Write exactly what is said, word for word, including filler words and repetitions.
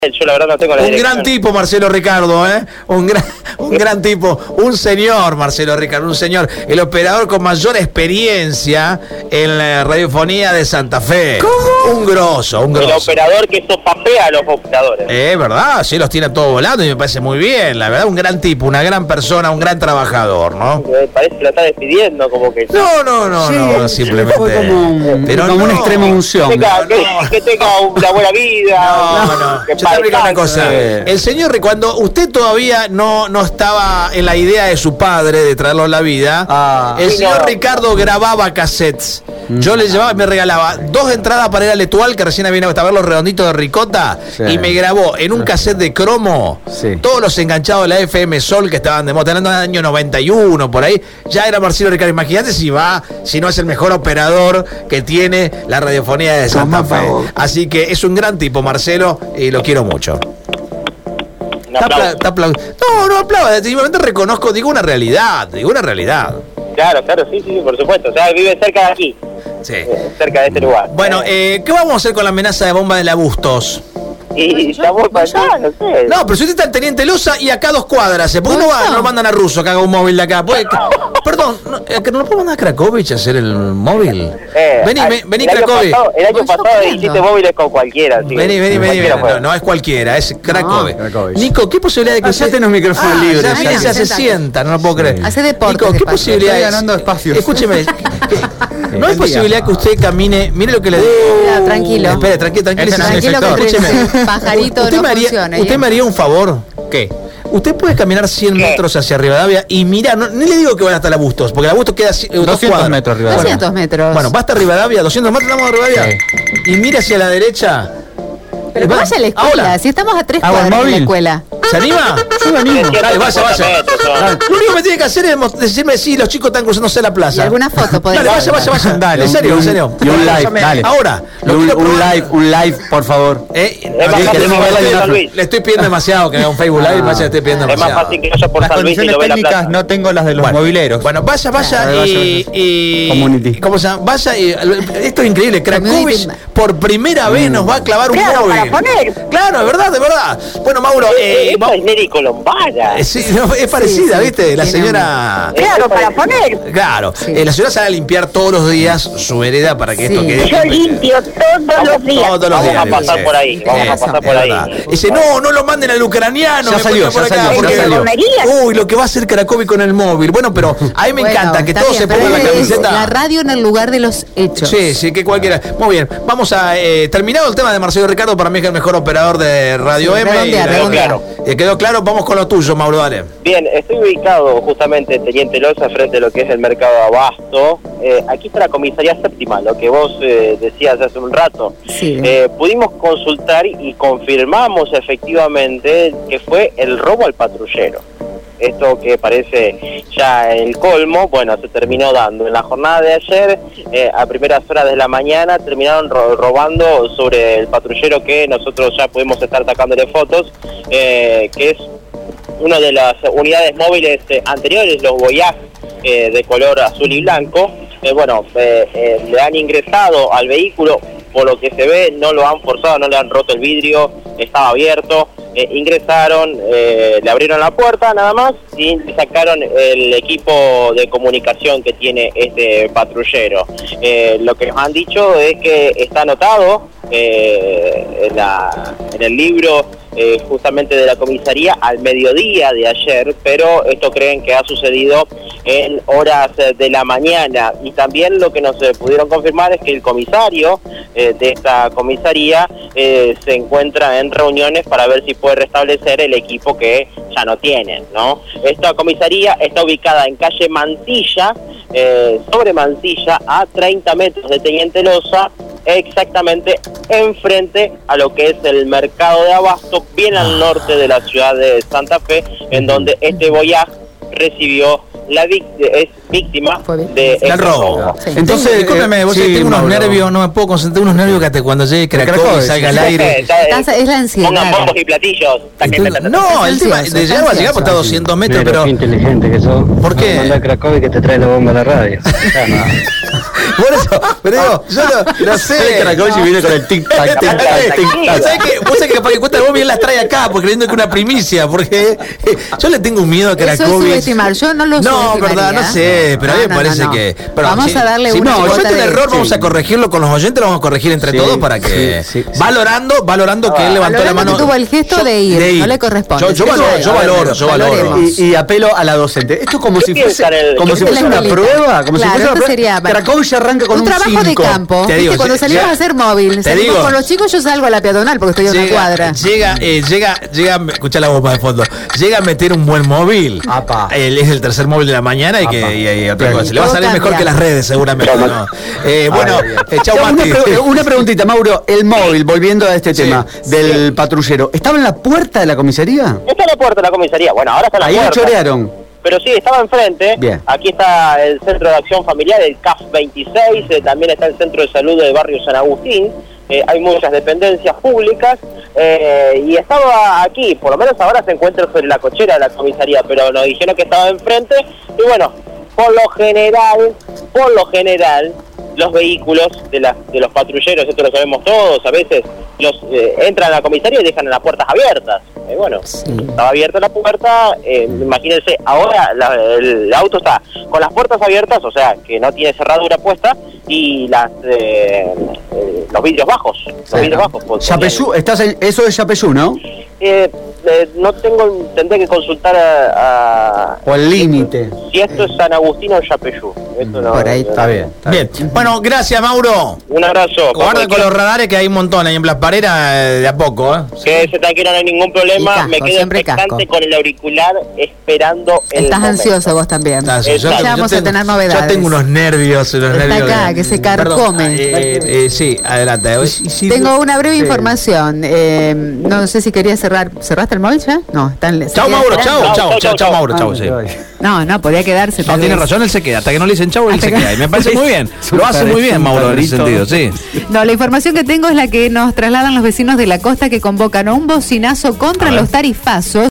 Yo la verdad no tengo la Un dirección. gran tipo, Marcelo Ricardo, ¿eh? Un gran, un gran tipo, un señor, Marcelo Ricardo, un señor. El operador con mayor experiencia en la radiofonía de Santa Fe. ¿Cómo? Un grosso, un grosso. El operador que sopapea a los operadores. Eh, verdad, sí, los tiene a todos volando y me parece muy bien. La verdad, un gran tipo, una gran persona, un gran trabajador, ¿no? Me parece que lo está despidiendo, como que... No, no, no, Sí, no, simplemente. fue como un, Pero como no. una extrema unción. Que tenga, que, no. que tenga una buena vida. No, no, que yo te voy a explicar una cosa. Eh. El señor, cuando usted todavía no, no estaba en la idea de su padre de traerlo a la vida, Ah. el Sí, señor no. Ricardo grababa cassettes. Yo le llevaba, me regalaba dos entradas para ir al Etual, que recién había a ver los redonditos de ricota, Sí. y me grabó en un cassette de cromo Sí. todos los enganchados de la F M Sol que estaban de moda, hablando del año noventa y uno, por ahí. Ya era Marcelo Ricardo. Imagínate si va, si no es el mejor operador que tiene la radiofonía de Santa Toma, Fe. favor. Así que es un gran tipo, Marcelo, y lo quiero mucho. Un Está aplauso. apla- está apla- no, no aplauda, simplemente reconozco, digo una realidad, digo una realidad. Claro, claro, sí, sí, por supuesto. O sea, vive cerca de aquí, Sí. eh, cerca de este lugar. Bueno, eh, ¿qué vamos a hacer con la amenaza de bomba de la Bustos? Y estamos para allá, no sé. No, pero si usted está el Teniente Loza y acá dos cuadras, ¿eh? ¿Por qué no, ¿Por va, qué no no? lo mandan a Russo que haga un móvil de acá? Puede- Perdón, ¿no, eh, que ¿no lo puedo mandar a Cracovich a hacer el móvil? Eh, vení, al- ve- vení, el año Cracovich. pasado- El año Voy pasado sufriendo. hiciste móviles con cualquiera. así que Vení, vení, vení. cualquiera vení. puede. No, no es cualquiera, es Cracovich. Cracovich. Nico, ¿qué posibilidad de que Allá usted... tenés micrófono Ah, libre, ya ya. viene, ya se Sentate. sienta, no lo puedo creer. Hace deporte. Nico, ¿qué de paso. posibilidad Estoy es? ganando espacios. Escúcheme, que- no hay posibilidad que usted camine. Mire lo que le digo. Ya, tranquilo. Espere, tranquilo, tranquilo. Ese no es mi Tranquilo que sector. el Escúcheme. pajarito usted no me haría, funciona. ¿Usted ¿eh? me haría un favor? ¿Qué? Usted puede caminar cien ¿Qué? metros hacia Rivadavia y mirar, no, ni le digo que vaya hasta la Bustos, porque la Bustos queda ci- dos doscientos cuadras. metros arriba. doscientos metros. Bueno, va hasta Rivadavia, doscientos metros, vamos a Rivadavia. Sí. Y mira hacia la derecha. Pero Y que va- vaya a la escuela, Ahora, si estamos a tres ¿Hago el cuadras de la móvil? escuela. ¿se anima? Yo me animo. Dale, vaya, cincuenta vaya. metros son. Dale. Lo único que me tiene que hacer es mos- decirme si los chicos están cruzándose la Y plaza. alguna foto podés Dale, vaya, vaya, vaya. Dale, En serio, un- en serio. y un live, Escúchame, dale. Ahora, Y lo un, quiero un probar. live, un live, por favor. Eh, Es más sí, fácil queremos que verla vaya de a una- San Luis. Le estoy pidiendo demasiado que haga un Facebook Live, Ah. vaya, le estoy pidiendo Es más demasiado. fácil que vaya por Las San Luis y condiciones lo ve la técnicas plaza. no tengo las de los Bueno, mobileros. Bueno, vaya, vaya Vaya, y, vaya. y- Community. ¿cómo se llama? Vaya y esto es increíble. Cracovich Community. por primera vez nos va a clavar un Claro, móvil. para poner. Claro, de verdad, de verdad. Bueno, Mauro, eh, Esta va- es Neri Colombara. eh, sí, no, es parecida, sí, ¿viste? La tiene señora. Claro, para poner. Claro, Sí. eh, la señora sale a limpiar todos los días su vereda para que esto Sí. quede. Yo limpio todos los días. Todos los Vamos días. a pasar dice. por ahí, vamos a Eso, pasar es por ahí. verdad. Dice, no, no lo manden al ucraniano. Ya me salió, pongan por ya acá, salió, porque- ya salió. ¿Comerías? Uy, lo que va a hacer Cracovich con el móvil. Bueno, pero a mí me Bueno, encanta que está todos bien, se pero pongan la es camiseta. La radio en el lugar de los hechos. Sí, sí, que cualquiera. Muy bien, vamos a eh, terminado el tema de Marcelo Ricardo, para mí es el mejor operador de Radio Sí, M. redondear, y- redondear. Claro. Eh, quedó claro, vamos con lo tuyo, Mauro, dale. Bien, estoy ubicado justamente en Teniente Loza frente a lo que es el mercado de Abasto. Eh, aquí está la comisaría séptima, lo que vos eh, decías hace un rato. Sí. Eh, pudimos consultar y confirmamos efectivamente que fue el robo al patrullero. Esto que parece ya el colmo, bueno, se terminó dando. En la jornada de ayer, eh, a primeras horas de la mañana, terminaron ro- robando sobre el patrullero que nosotros ya pudimos estar sacándole fotos, eh, que es una de las unidades móviles eh, anteriores, los Voyage eh, de color azul y blanco. Eh, bueno, eh, eh, le han ingresado al vehículo, por lo que se ve, no lo han forzado, no le han roto el vidrio, estaba abierto. Eh, ingresaron, eh, le abrieron la puerta nada más y le sacaron el equipo de comunicación que tiene este patrullero. Eh, lo que nos han dicho es que está anotado eh, en, la, en el libro eh, justamente de la comisaría al mediodía de ayer, pero esto creen que ha sucedido en horas eh, de la mañana. Y también lo que nos eh, pudieron confirmar es que el comisario eh, de esta comisaría eh, se encuentra en reuniones para ver si puede restablecer el equipo que ya no tienen, ¿no? Esta comisaría está ubicada en calle Mansilla, eh, sobre Mansilla, a treinta metros de Teniente Loza, exactamente enfrente a lo que es el mercado de Abasto, bien al norte de la ciudad de Santa Fe, en donde este Voyage recibió la vic- es víctima Fue víctima. de El este robo. robo. Sí. Entonces, discúlpeme, vos sí, sabés, tengo unos Mauro. nervios, no me puedo concentrar, unos nervios que hasta cuando llegue Cracovich Cracovich, salga al sí. aire. Ya, eh, Estás- es la ansiedad. Pongan bombos y platillos. Estoy- no, el tema de llegar va a llegar porque está a doscientos metros, pero qué inteligente que sos. ¿Por qué? Manda a Cracovich que te trae la bomba a la radio. Ya, no. Por eso, pero digo, yo no, no sé. El caracol y viene con el tic-tac, tic-tac, tic-tac. ¿Sabes qué? Vos sabés que para que cuesta vos bien las trae acá, porque creyendo que una primicia, porque eh, yo le tengo un miedo a Eso es Cracovia. subestimar, yo no lo No, subestimaría. verdad, no sé, pero a mí No, me no, parece no, no. que. pero Vamos si- a darle si una no, cuota comete un de- error, vamos sí. a corregirlo con los oyentes, lo vamos a corregir entre Sí, todos para que. sí, sí, sí. Valorando, valorando que él levantó la Valorando mano. que tuvo el gesto de ir, no le corresponde. Yo, yo Eso valoro, es. yo valoro, yo valoro. Valoremos. Y, y apelo a la docente. Esto es como ¿Qué si fuese, piensan el- como qué si fuese piensan una el- prueba. Como Claro, si fuese esto una sería prueba. Cracovia arranca con un un trabajo de cinco. campo. Te Viste, digo, cuando sí, salimos ya- a hacer móvil, te salimos digo. con los chicos, yo salgo a la peatonal porque estoy a una Llega, cuadra. llega, eh, llega, llega, escucha la bomba de fondo. Llega a meter un buen móvil. Apa. Él es el tercer móvil de la mañana y que Apa. y, y otra Bien. cosa. Le va a Todo salir mejor cambia. que las redes, seguramente. ¿no? Eh, bueno, eh, chau, Una, Mati. pre- una preguntita, Mauro. El móvil, volviendo a este Sí. tema del patrullero, ¿estaba en la puerta de la comisaría? Está en la puerta de la comisaría. Bueno, ahora está en la Ahí lo puerta. chorearon. Pero sí, estaba enfrente. Bien. Aquí está el Centro de Acción Familiar, el C A F veintiséis. eh, también está el Centro de Salud del barrio San Agustín. eh, hay muchas dependencias públicas. eh, y estaba aquí, por lo menos ahora se encuentra sobre la cochera de la comisaría, pero nos dijeron que estaba enfrente. Y bueno, por lo general, por lo general, los vehículos de, la, de los patrulleros, esto lo sabemos todos, a veces los eh, entran a la comisaría y dejan las puertas abiertas. Eh, bueno, estaba abierta la puerta, eh, imagínense, ahora la- el, el auto está con las puertas abiertas, o sea, que no tiene cerradura puesta, y las eh, eh, los vidrios bajos, los vidrios bajos. pues, Yapeyú, estás en- eso es Yapeyú, ¿no? eh, eh, no tengo, tendré que consultar a, a- O el límite. si esto es San Agustín o Yapeyú. Esto no- Por ahí Está bien. está Bien. Bueno, gracias, Mauro. Un abrazo. Guarda con los radares que hay un montón ahí en Blas Parera eh, de a poco, ¿eh? Quédese tranquilo, no hay ningún Y problema. casco, Me quedo siempre expectante casco. con el auricular esperando el Estás momento. ansioso vos también. Estás- Exacto. Ya vamos a tener novedades. Yo tengo unos nervios, unos Está nervios. acá, que se carcome. Perdón, eh, eh, sí, adelante. Tengo una breve Sí. información. Eh, no sé si quería cerrar. ¿Cerraste el móvil ya? No, están. Chao, seguía Mauro, esperando. chao, chao, Chau, chao, chau, chao, chau. Mauro, chau, sí. No, no, podía quedarse. No, tal tiene vez. razón, él se queda. Hasta que no le dicen chau, él Hasta se que- queda. Y me parece muy bien. Lo hace muy bien, Mauro, en ese sentido, sí. No, la información que tengo es la que nos trasladan los vecinos de la costa que convocan a un bocinazo contra A ver. los tarifazos.